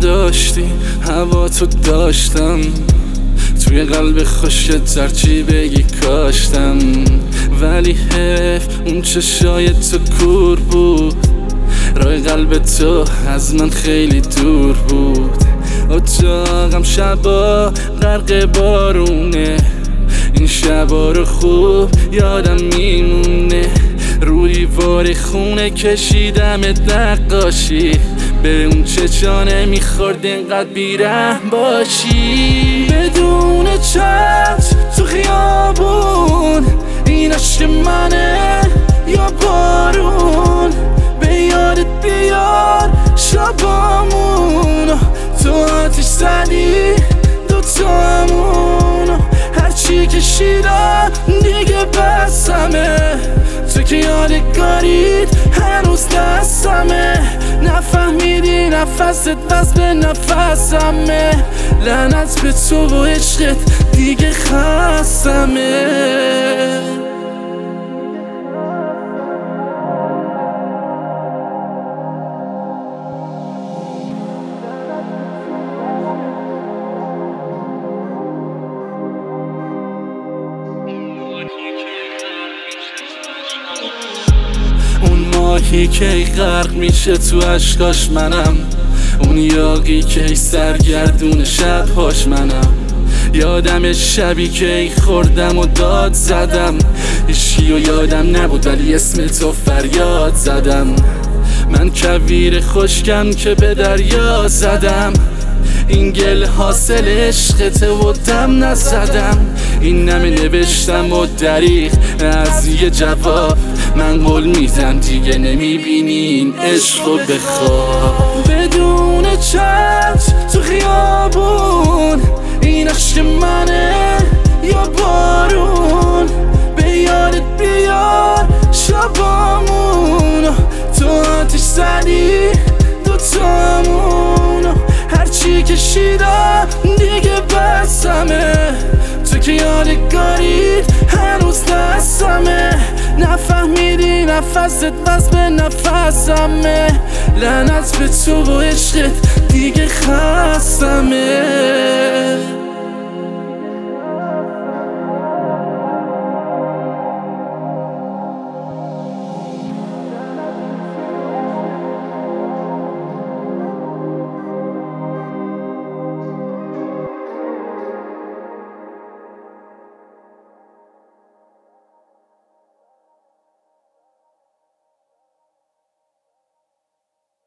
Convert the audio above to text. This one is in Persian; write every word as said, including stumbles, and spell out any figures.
نداشتی هوا تو داشتم، توی قلب خشکت ترچی بگی کاشتم. ولی حیف اون چشای تو کور بود، راه قلب تو از من خیلی دور بود. اتاقم شبا غرق بارونه، این شبا رو خوب یادم میمونه. روی دیوار خونه کشیدم نقاشی، به اون چشانه میخورد اینقدر بیرحم باشی. بدون چتر تو خیابون، این عشق منه یا بارون؟ به یادت بیار شبامون، تو آتیش زدی دوتامون. هرچی کشیدم دیگه بسمه، تو که یادگاریت هنوز دستمه. نفهمیدی نفست بس به نفسمه، لعنت به تو و عشقت دیگه خستمه. ماهی که غرق میشه تو اشکاش منم، اون یاقی که سرگردون شب هاش منم. یادم شبی که خوردم و داد زدم، هیچکی و یادم نبود ولی اسم تو فریاد زدم. من کویر خشکم که به دریا زدم، این گل حاصل عشقته و دم نزدم. این نمه نوشتم و دریغ از یه جواب، من قول میدم دیگه نمیبینی این عشقو بخواب. بدون چتر تو خیابون، این عشق منه یا بارون؟ به یادت بیار شبامون، تو آتیش زدی دوتامون. هرچی کشیدم دیگه بسمه، تو که یادگاریت هنوز دستمه. نفهمیدی نفست بس به نفسمه، لعنت به تو و عشقت دیگه خستمه.